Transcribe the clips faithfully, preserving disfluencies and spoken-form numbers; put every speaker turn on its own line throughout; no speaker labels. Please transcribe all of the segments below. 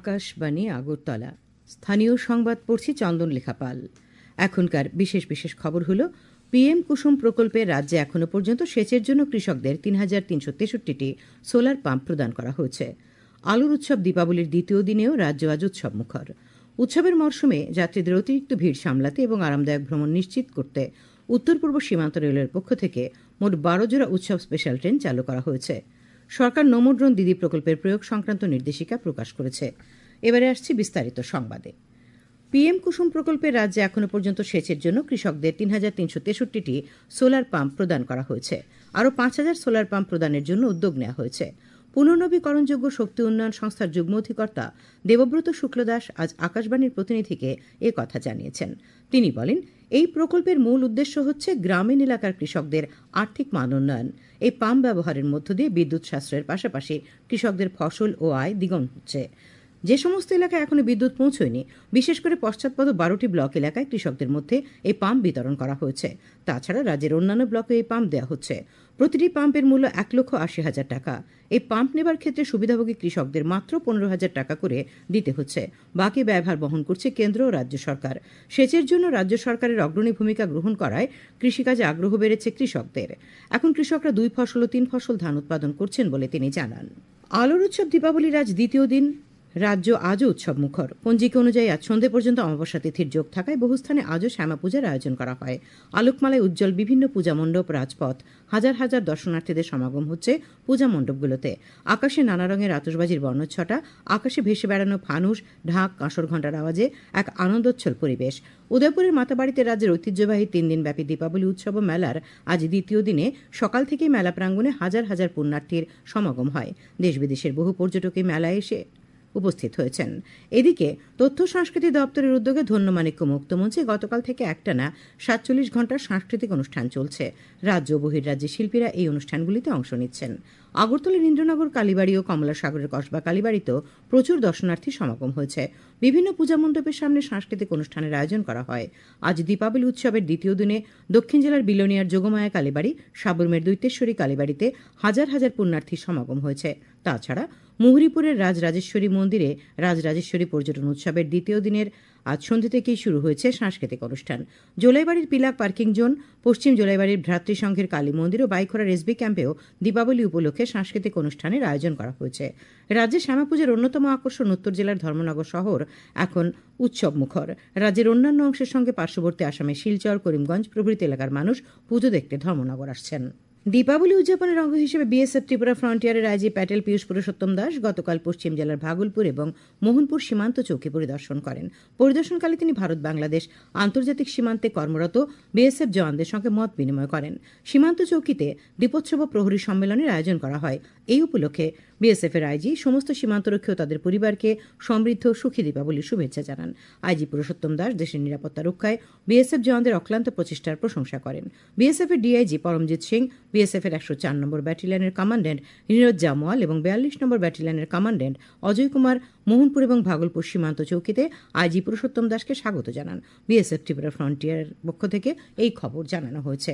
আকাশবাণী আগরতলা। স্থানীয় সংবাদ পড়ছি চন্দন লেখাপাল। এখনকার বিশেষ বিশেষ খবর হলো, পিএম কুসুম প্রকল্পে রাজ্যে এখনো পর্যন্ত সেচের জন্য কৃষকদের তিন হাজার তিনশো তেষট্টিটি সোলার পাম্প প্রদান করা হয়েছে। আলুর উৎসব দীপাবলির দ্বিতীয় দিনেও রাজ্য আজ উৎসব মুখর। উৎসবের মরশুমে যাত্রীদের অতিরিক্ত ভিড় সামলাতে এবং আরামদায়ক ভ্রমণ নিশ্চিত করতে উত্তর পূর্ব সীমান্ত রেলের পক্ষ থেকে মোট বারো জোড়া উৎসব স্পেশাল ট্রেন চালু করা হয়েছে। সরকার নমো ড্রোন দিদি প্রকল্পের প্রয়োগ সংক্রান্ত নির্দেশিকা প্রকাশ করেছে। এবারে আসছি বিস্তারিত সংবাদে। পিএম কুসুম প্রকল্পে রাজ্যে এখনো পর্যন্ত সেচের জন্য কৃষকদের তিন হাজার তিনশো তেষট্টিটি সোলার পাম্প প্রদান করা হয়েছে। আরও পাঁচ হাজার সোলার পাম্প প্রদানের জন্য উদ্যোগ নেওয়া হয়েছে। পুনর্নবীকরণযোগ্য শক্তি উন্নয়ন সংস্থার যুগ্ম অধিকর্তা দেবব্রত শুক্লদাস আজ আকাশবাণীর প্রতিনিধিকে এ কথা জানিয়েছেন। তিনি বলেন, এই প্রকল্পের মূল উদ্দেশ্য হচ্ছে গ্রামীণ এলাকার কৃষকদের আর্থিক মান উন্নয়ন। এই পাম্প ব্যবহারের মধ্য দিয়ে বিদ্যুৎ সাশ্রয়ের পাশাপাশি কৃষকদের ফসল ও আয় দ্বিগুণ হচ্ছে। যে সমস্ত এলাকায় এখনো বিদ্যুৎ পৌঁছয়নি, বিশেষ করে পশ্চাৎপদ বারোটি ব্লক এলাকায় কৃষকদের মধ্যে এই পাম্প বিতরণ করা হয়েছে। তাছাড়া রাজ্যের অন্যান্য ব্লকে এই পাম্প দেওয়া হচ্ছে। প্রতিটি পাম্পের মূল্য এক লক্ষ আশি হাজার টাকা। এই পাম্প নেবার ক্ষেত্রে সুবিধাভোগী কৃষকদের মাত্র পনেরো হাজার টাকা করে দিতে হচ্ছে। বাকি ব্যয়ভার বহন করছে কেন্দ্র ও রাজ্য সরকার। সেচের জন্য রাজ্য সরকারের অগ্রণী ভূমিকা গ্রহণ করায় কৃষিকাজে আগ্রহ বেড়েছে কৃষকদের। এখন কৃষকরা দুই ফসল ও তিন ফসল ধান উৎপাদন করছেন বলে তিনি জানান। আলুর উৎসব দীপাবলির আজ দ্বিতীয় দিন রাজ্য আজও উৎসব মুখর। পঞ্জিকা অনুযায়ী আজ সন্ধে পর্যন্ত অমাবস্যা তিথির যোগ থাকায় বহু স্থানে আজও শ্যামা পূজার আয়োজন করা হয়। আলোকমালায় উজ্জ্বল বিভিন্ন পূজা মণ্ডপ, রাজপথ, হাজার হাজার দর্শনার্থীদের সমাগম হচ্ছে পূজা মণ্ডপগুলোতে। আকাশে নানা রঙের আতশবাজির বর্ণচ্ছটা, আকাশে ভেসে বেড়ানো ফানুস, ঢাক, কাঁসর ঘণ্টার আওয়াজে এক আনন্দোচ্ছল পরিবেশ। উদয়পুরের মাতাবাড়িতে রাজ্যের ঐতিহ্যবাহী তিন দিনব্যাপী দীপাবলি উৎসব ও মেলার আজ দ্বিতীয় দিনে সকাল থেকেই মেলা প্রাঙ্গণে হাজার হাজার পুণ্যার্থীর সমাগম হয়। দেশ বিদেশের বহু পর্যটক এই মেলায় এসে উপস্থিত হয়েছেন। এদিকে তথ্য সংস্কৃতি দপ্তরের উদ্যোগে ধন্যমাণিক্য মুক্তমঞ্চে গতকাল থেকে একটানা সাতচল্লিশ ঘণ্টার সাংস্কৃতিক অনুষ্ঠান চলছে। রাজ্য ও বহির্রাজ্যের শিল্পীরা এই অনুষ্ঠানগুলিতে অংশ নিচ্ছেন। আগরতলার ইন্দ্রনগর কালীবাড়ি ও কমলাসাগরের কসবা কালীবাড়িতেও প্রচুর দর্শনার্থী সমাগম হয়েছে। বিভিন্ন পূজা মণ্ডপের সামনে সাংস্কৃতিক অনুষ্ঠানের আয়োজন করা হয়। আজ দীপাবলি উৎসবের দ্বিতীয় দিনে দক্ষিণ জেলার বিলোনিয়ার যোগমায়া কালীবাড়ি, সাবরুমের দৈতেশ্বরী কালীবাড়িতে হাজার হাজার পুণ্যার্থীর সমাগম হয়েছে। তাছাড়া মুহুরীপুরের রাজরাজেশ্বরী মন্দিরে রাজরাজেশ্বরী পর্যটন উৎসবের দ্বিতীয় দিনের আজ সন্ধ্যে থেকেই শুরু হয়েছে সাংস্কৃতিক অনুষ্ঠান। জোলাইবাড়ির পিলাক পার্কিং জোন, পশ্চিম জোলাইবাড়ির ভ্রাতৃসংঘের কালী মন্দির ও বাইখোড়ার এসবি ক্যাম্পেও দীপাবলি উপলক্ষে সাংস্কৃতিক অনুষ্ঠানের আয়োজন করা হয়েছে। রাজ্যে শ্যামাপূজার অন্যতম আকর্ষণ উত্তর জেলার ধর্মনগর শহর এখন উৎসব মুখর। রাজ্যের অন্যান্য অংশের সঙ্গে পার্শ্ববর্তী আসামের শিলচর, করিমগঞ্জ প্রভৃতি এলাকার মানুষ পুজো দেখতে ধর্মনগর আসছেন। দীপাবলি উদযাপনের অঙ্গ হিসেবে বিএসএফ ত্রিপুরা ফ্রন্টিয়ারের আইজি প্যাটেল পীয়ূষ পুরুষোত্তম দাস গতকাল পশ্চিম জেলার ভাগলপুর এবং মোহনপুর সীমান্ত চৌকি পরিদর্শন করেন। পরিদর্শনকালে তিনি ভারত বাংলাদেশ আন্তর্জাতিক সীমান্তে কর্মরত বিএসএফ জওয়ানদের সঙ্গে মত বিনিময় করেন। সীমান্ত চৌকিতে দীপোৎসব প্রহরী সম্মেলনের আয়োজন করা হয়। এই উপলক্ষে বিএসএফের আইজি সমস্ত সীমান্তরক্ষী ও তাদের পরিবারকে সমৃদ্ধ সুখী দীপাবলির শুভেচ্ছা জানান। আইজি পুরুষোত্তম দাস দেশের নিরাপত্তা রক্ষায় বিএসএফ জওয়ানদের অক্লান্ত প্রচেষ্টার প্রশংসা করেন। বিএসএফের ডিআইজি পরমজিৎ সিং, বিএসএফের একশো চার নম্বর ব্যাটালিয়নের কমান্ড্যান্ট নীরজ জামওয়াল এবং বিয়াল্লিশ নম্বর ব্যাটালিয়নের কমান্ড্যান্ট অজয় কুমার মোহনপুর এবং ভাগলপুর সীমান্ত চৌকিতে আইজি পুরুষোত্তম দাসকে স্বাগত জানান। বিএসএফ ত্রিপুরা ফ্রন্টিয়ারের পক্ষ থেকে এই খবর জানানো হয়েছে।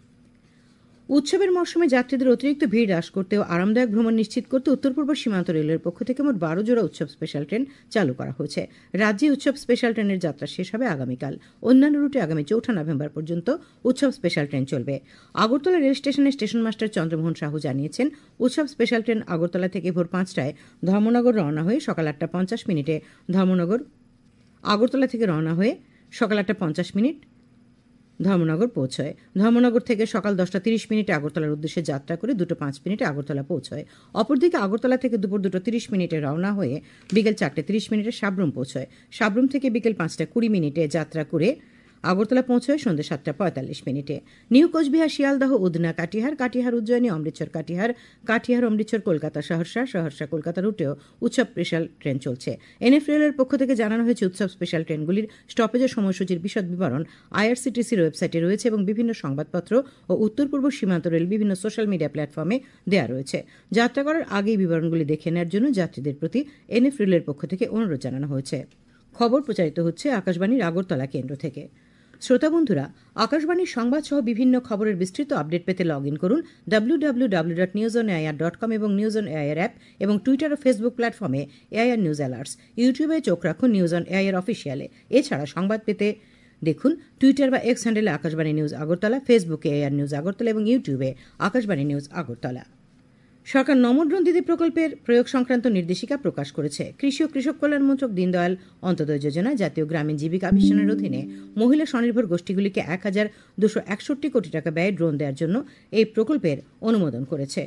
উৎসবের মরশুমে যাত্রীদের অতিরিক্ত ভিড় হ্রাস করতে ও আরামদায়ক ভ্রমণ নিশ্চিত করতে উত্তর পূর্ব সীমান্ত রেলের পক্ষ থেকে মোট বারো জোড়া উৎসব স্পেশাল ট্রেন চালু করা হয়েছে। রাজ্যে উৎসব স্পেশাল ট্রেনের যাত্রা শেষ হবে আগামীকাল। অন্যান্য রুটে আগামী চৌঠা নভেম্বর পর্যন্ত উৎসব স্পেশাল ট্রেন চলবে। আগরতলা রেল স্টেশনের স্টেশন মাস্টার চন্দ্রমোহন সাহু জানিয়েছেন, উৎসব স্পেশাল ট্রেন আগরতলা থেকে ভোর পাঁচটায় ধর্মনগর রওনা হয়ে সকাল আটটা পঞ্চাশ মিনিটে ধর্মনগর আগরতলা থেকে রওনা হয়ে সকাল আটটা পঞ্চাশ মিনিট ধর্মনগর পৌঁছয়। ধর্মনগর থেকে সকাল দশটা তিরিশ মিনিটে আগরতলার উদ্দেশ্যে যাত্রা করে দুটো পাঁচ মিনিটে আগরতলা পৌঁছয়। অপরদিকে আগরতলা থেকে দুপুর দুটো তিরিশ মিনিটে রওনা হয়ে বিকেল চারটে তিরিশ মিনিটে সাবরুম পৌঁছয়। সাবরুম থেকে বিকেল পাঁচটা কুড়ি মিনিটে যাত্রা করে আগরতলা পৌঁছয় সন্ধ্যে সাতটা পঁয়তাল্লিশ মিনিটে। নিউ কোচবিহার, শিয়ালদহ, উদনা, কাটিহার, কাটিহার উজ্জয়িনী, অমৃতসর কাটিহার, কাটিহার অমৃতসর, কলকাতা সহরসা, সহরসা কলকাতা রুটেও উৎসব স্পেশাল ট্রেন চলছে। এনএফ রেলের পক্ষ থেকে জানানো হয়েছে, উৎসব স্পেশাল ট্রেনগুলির স্টপেজের সময়সূচির বিশদ বিবরণ আইআরসিটিসির ওয়েবসাইটে রয়েছে এবং বিভিন্ন সংবাদপত্র ও উত্তর পূর্ব সীমান্ত রেল বিভিন্ন সোশ্যাল মিডিয়া প্ল্যাটফর্মে দেওয়া রয়েছে। যাত্রা করার আগেই বিবরণগুলি দেখে নেওয়ার জন্য যাত্রীদের প্রতি এনএফ রেলের পক্ষ থেকে অনুরোধ জানানো হয়েছে। খবর প্রচারিত হচ্ছে আকাশবাণীর আগরতলা কেন্দ্র থেকে। শ্রোতা বন্ধুরা, আকাশবাণীর সংবাদ সহ বিভিন্ন খবরের বিস্তৃত আপডেট পেতে লগ ইন করুন W W W dot news on AIR dot com এবং নিউজ অন এআইআর অ্যাপ এবং টুইটার ও ফেসবুক প্ল্যাটফর্মে এআইআর নিউজ অ্যালার্টস। ইউটিউবে চোখ রাখুন নিউজ অন এআইআর অফিসিয়ালে। এছাড়া সংবাদ পেতে দেখুন টুইটার বা এক্স হ্যান্ডেলে আকাশবাণী নিউজ আগরতলা, ফেসবুকে এআইআর নিউজ আগরতলা এবং ইউটিউবে আকাশবাণী নিউজ আগরতলা। সরকার নমো ড্রোন দিদি প্রকল্পের প্রয়োগ সংক্রান্ত নির্দেশিকা প্রকাশ করেছে। কৃষি ও কৃষক কল্যাণ মন্ত্রক দীনদয়াল অন্তোদয় যোজনা জাতীয় গ্রামীণ জীবিকা মিশনের অধীনে মহিলা স্বনির্ভর গোষ্ঠীগুলিকে এক হাজার দুশো একষট্টি কোটি টাকা ব্যয়ে ড্রোন দেওয়ার জন্য এই প্রকল্পের অনুমোদন করেছে।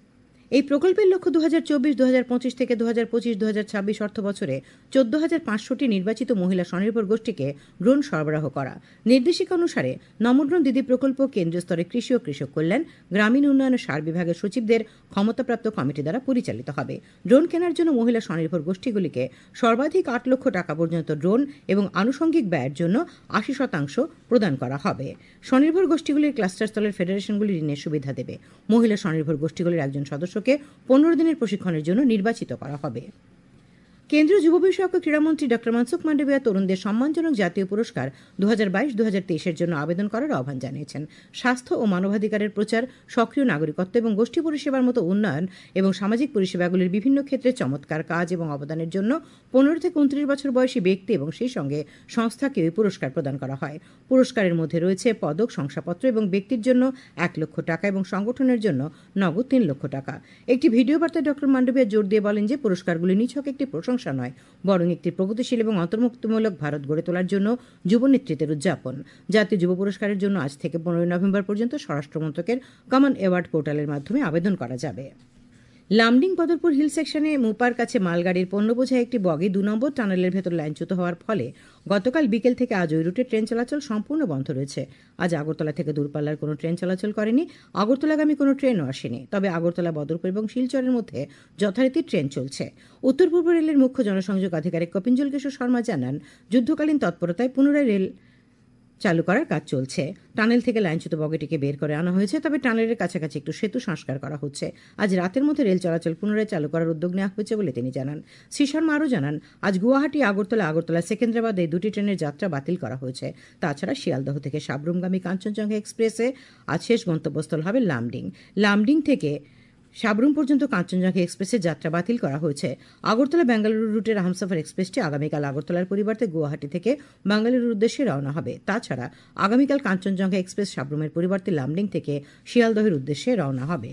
এই প্রকল্পের লক্ষ্য দু হাজার চব্বিশ দু হাজার পঁচিশ থেকে দু হাজার পঁচিশ দু হাজার ছাব্বিশ অর্থ বছরে চোদ্দ হাজার পাঁচশোটি নির্বাচিত মহিলা স্বনির্ভর গোষ্ঠীকে ড্রোন সরবরাহ করা। নির্দেশিকা অনুসারে নমো ড্রোন দিদি প্রকল্প কেন্দ্রীয় স্তরে কৃষি ও কৃষক কল্যাণ, গ্রামীণ উন্নয়ন ও সার বিভাগের সচিবদের ক্ষমতাপ্রাপ্ত কমিটি দ্বারা পরিচালিত হবে। ড্রোন কেনার জন্য মহিলা স্বনির্ভর গোষ্ঠীগুলিকে সর্বাধিক আট লক্ষ টাকা পর্যন্ত ড্রোন এবং আনুষঙ্গিক ব্যয়ের জন্য আশি শতাংশ প্রদান করা হবে। স্বনির্ভর গোষ্ঠীগুলির ক্লাস্টার স্তরের ফেডারেশনগুলি ঋণের সুবিধা দেবে। মহিলা স্বনির্ভর গোষ্ঠীগুলির একজন সদস্যকে পনেরো দিনের প্রশিক্ষণের জন্য নির্বাচিত করা হবে। কেন্দ্রীয় যুব বিষয়ক ও ক্রীড়ামন্ত্রী ডক্টর মনসুখ মান্ডভিয়া তরুণদের সম্মানজনক জাতীয় পুরস্কার দু হাজার বাইশ দু হাজার তেইশের জন্য আবেদন করার আহ্বান জানিয়েছেন। স্বাস্থ্য ও মানবাধিকারের প্রচার, সক্রিয় নাগরিকত্ব এবং গোষ্ঠী পরিষেবার মতো উন্নয়ন এবং সামাজিক পরিষেবাগুলির বিভিন্ন ক্ষেত্রে চমৎকার কাজ এবং অবদানের জন্য পনেরো থেকে উনত্রিশ বছর বয়সী ব্যক্তি এবং সেই সঙ্গে সংস্থাকে এই পুরস্কার প্রদান করা হয়। পুরস্কারের মধ্যে রয়েছে পদক, শংসাপত্র এবং ব্যক্তির জন্য এক লক্ষ টাকা এবং সংগঠনের জন্য নগদ তিন লক্ষ টাকা। একটি ভিডিও বার্তায় ডক্টর মান্ডভিয়া জোর দিয়ে বলেন যে পুরস্কারগুলি নিছক একটি প্রশংসা নয়, বরং একটি প্রগতিশীল এবং অন্তর্ভুক্তিমূলক ভারত গড়ে তোলার জন্য যুব নেতৃত্বের উদযাপন। জাতীয় যুব পুরস্কারের জন্য আজ থেকে পনেরোই নভেম্বর পর্যন্ত স্বরাষ্ট্র মন্ত্রকের কমন অ্যাওয়ার্ড পোর্টালের মাধ্যমে আবেদন করা যাবে। লামডিং বদরপুর হিল সেকশনে মুপার কাছে মালগাড়ির পণ্য বোঝাই একটি বগি দু নম্বর টানেলের ভেতর লাইনচ্যুত হওয়ার ফলে গতকাল বিকেল থেকে আজ ওই রুটে ট্রেন চলাচল সম্পূর্ণ বন্ধ রয়েছে। আজ আগরতলা থেকে দূরপাল্লার কোনো ট্রেন চলাচল করেনি, আগরতলাগামী কোনো ট্রেনও আসেনি। তবে আগরতলা, বদরপুর এবং শিলচরের মধ্যে যথারীতি ট্রেন চলছে। উত্তর পূর্ব রেলের মুখ্য জনসংযোগ আধিকারিক কপিঞ্জল কিশোর শর্মা জানান, যুদ্ধকালীন তৎপরতায় পুনরায় রেল চালু করার কাজ চলছে। টানেল থেকে লাইনচ্যুত বগিটিকে বের করে আনা হয়েছে, তবে টানেলের কাছাকাছি একটু সেতু সংস্কার করা হচ্ছে। আজ রাতের মধ্যে রেল চলাচল পুনরায় চালু করার উদ্যোগ নেওয়া হয়েছে বলে তিনি জানান। শ্রী শর্মা আরও জানান, আজ গুয়াহাটি, আগরতলা, আগরতলা সেকেন্দ্রাবাদ এই দুটি ট্রেনের যাত্রা বাতিল করা হয়েছে। তাছাড়া শিয়ালদহ থেকে সাবরুমগামী কাঞ্চনজঙ্ঘা এক্সপ্রেসে আজ শেষ গন্তব্যস্থল হবে লামডিং। লামডিং থেকে সাবরুম পর্যন্ত কাঞ্চনজঙ্ঘা এক্সপ্রেসের যাত্রা বাতিল করা হয়েছে। আগরতলা বেঙ্গালুরু রুটের হামসফর এক্সপ্রেসটি আগামীকাল আগরতলার পরিবর্তে গুয়াহাটি থেকে বেঙ্গালুরুর উদ্দেশ্যে রওনা হবে। তাছাড়া আগামীকাল কাঞ্চনজঙ্ঘা এক্সপ্রেস সাবরুমের পরিবর্তে লামডিং থেকে শিয়ালদহের উদ্দেশ্যে রওনা হবে।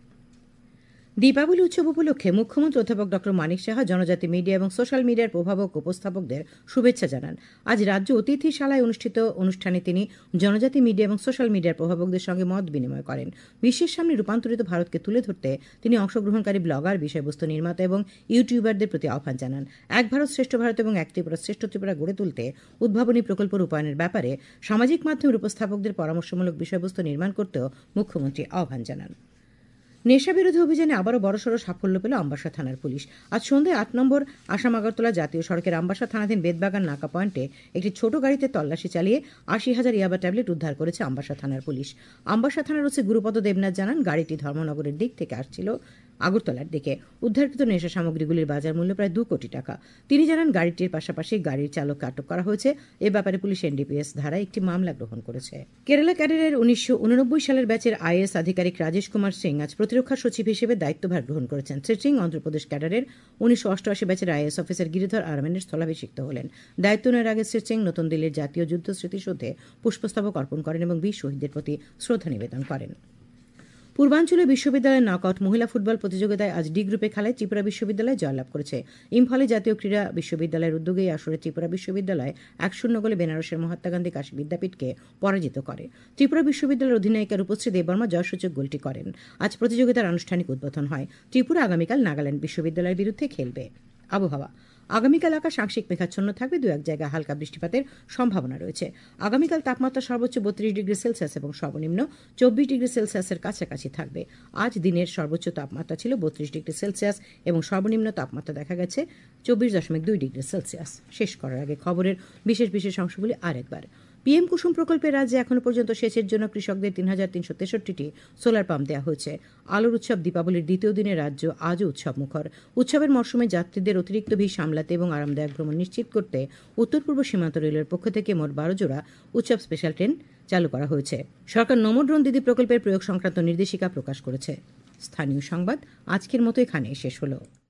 দীপাবলি উৎসব উপলক্ষে মুখ্যমন্ত্রী অধ্যাপক ডক্টর মানিক সাহা জনজাতি মিডিয়া এবং সোশ্যাল মিডিয়ার প্রভাবক উপস্থাপকদের শুভেচ্ছা জানান। আজ রাজ্য অতিথিশালায় অনুষ্ঠিত অনুষ্ঠানে তিনি জনজাতি মিডিয়া এবং সোশ্যাল মিডিয়ার প্রভাবকদের সঙ্গে মত বিনিময় করেন। বিশ্বের সামনে রূপান্তরিত ভারতকে তুলে ধরতে তিনি অংশগ্রহণকারী ব্লগার, বিষয়বস্তু নির্মাতা এবং ইউটিউবারদের প্রতি আহ্বান জানান। এক ভারত শ্রেষ্ঠ ভারত এবং এক ত্রিপুরা শ্রেষ্ঠ ত্রিপুরা গড়ে তুলতে উদ্ভাবনী প্রকল্প রূপায়ণের ব্যাপারে সামাজিক মাধ্যমের উপস্থাপকদের পরামর্শমূলক বিষয়বস্তু নির্মাণ করতেও মুখ্যমন্ত্রী আহ্বান জানান। নেশাবিরোধী অভিযানে আবারও বড়সড় সাফল্য পেল আমবাসা থানার পুলিশ। আজ সন্ধ্যায় আট নম্বর আসাম আগরতলা জাতীয় সড়কের আমবাসা থানাধীন বেদবাগান নাকা পয়েন্টে একটি ছোট গাড়িতে তল্লাশি চালিয়ে আশি হাজার ইয়াবা ট্যাবলেট উদ্ধার করেছে আমবাসা থানার পুলিশ। আমবাসা থানার ওসি গুরুপদ দেবনাথ জানান, গাড়িটি ধর্মনগরের দিক থেকে আসছিল আগরতলার দিকে। উদ্ধারকৃত নেশা সামগ্রীগুলির বাজার মূল্য প্রায় দু কোটি টাকা। তিনি জানান, গাড়িটির পাশাপাশি গাড়ির চালককে আটক করা হয়েছে। এ ব্যাপারে পুলিশ এনডিপিএস ধারায় একটি মামলা গ্রহণ করেছে। কেরালা ক্যাডারের উনিশশো উননব্বই সালের ব্যাচের আইএএস আধিকারিক রাজেশ কুমার সিং আজ প্রতিরক্ষা সচিব হিসেবে দায়িত্বভার গ্রহণ করেছেন। শ্রী সিং অন্ধ্রপ্রদেশ ক্যাডারের উনিশশো অষ্টআশি ব্যাচের আইএএস অফিসার গিরিধর আরমেনের স্থলাভিষিক্ত হলেন। দায়িত্ব নেওয়ার আগে শ্রী সিং নতুন দিল্লির জাতীয় যুদ্ধ স্মৃতিসৌধে পুষ্পস্তবক অর্পণ করেন এবং বীর শহীদদের প্রতি শ্রদ্ধা নিবেদন করেন। পূর্বাঞ্চলীয় বিশ্ববিদ্যালয়ের নকআউট মহিলা ফুটবল প্রতিযোগিতায় আজ ডি গ্রুপে খেলায় ত্রিপুরা বিশ্ববিদ্যালয় জয়লাভ করেছে। ইম্ফলে জাতীয় ক্রীড়া বিশ্ববিদ্যালয়ের উদ্যোগে এই আসরে ত্রিপুরা বিশ্ববিদ্যালয় এক শূন্য গোলে বেনারসের মহাত্মা গান্ধী কাশী বিদ্যাপীঠকে পরাজিত করে। ত্রিপুরা বিশ্ববিদ্যালয়ের অধিনায়িকা রূপশ্রী দেববর্মা জয়সূচক গোলটি করেন। আজ প্রতিযোগিতার আনুষ্ঠানিক উদ্বোধন হয়। ত্রিপুরা আগামীকাল নাগাল্যান্ড বিশ্ববিদ্যালয়ের বিরুদ্ধে খেলবে। আবহাওয়া, আগামীকাল আকাশ আংশিক মেঘাচ্ছন্ন থাকবে, দু এক জায়গায় হালকা বৃষ্টিপাতের সম্ভাবনা রয়েছে। আগামীকাল তাপমাত্রা সর্বোচ্চ বত্রিশ ডিগ্রি সেলসিয়াস এবং সর্বনিম্ন চব্বিশ ডিগ্রি সেলসিয়াসের কাছাকাছি থাকবে। আজ দিনের সর্বোচ্চ তাপমাত্রা ছিল বত্রিশ ডিগ্রি সেলসিয়াস এবং সর্বনিম্ন তাপমাত্রা দেখা গেছে চব্বিশ দশমিক দুই ডিগ্রি সেলসিয়াস। শেষ করার আগে খবরের বিশেষ বিশেষ অংশগুলি আরেকবার। পিএম কুসুম প্রকল্পের রাজ্যে এখনো পর্যন্ত সেচের জন্য কৃষকদের তিন হাজার তিনশো তেষট্টিটি সোলার পাম্প দেওয়া হয়েছে। আলোর উৎসব দীপাবলির দ্বিতীয় দিনে রাজ্য আজও উৎসব মুখর। উৎসবের মরশুমে যাত্রীদের অতিরিক্ত ভিড় সামলাতে এবং আরামদায়ক ভ্রমণ নিশ্চিত করতে উত্তর পূর্ব সীমান্ত রেলের পক্ষ থেকে মোট বারো জোড়া উৎসব স্পেশাল ট্রেন চালু করা হয়েছে। সরকার নমো ড্রোন দিদি প্রকল্পের প্রয়োগ সংক্রান্ত নির্দেশিকা প্রকাশ করেছে। স্থানীয় সংবাদ আজকের মতো এখানে শেষ হলো।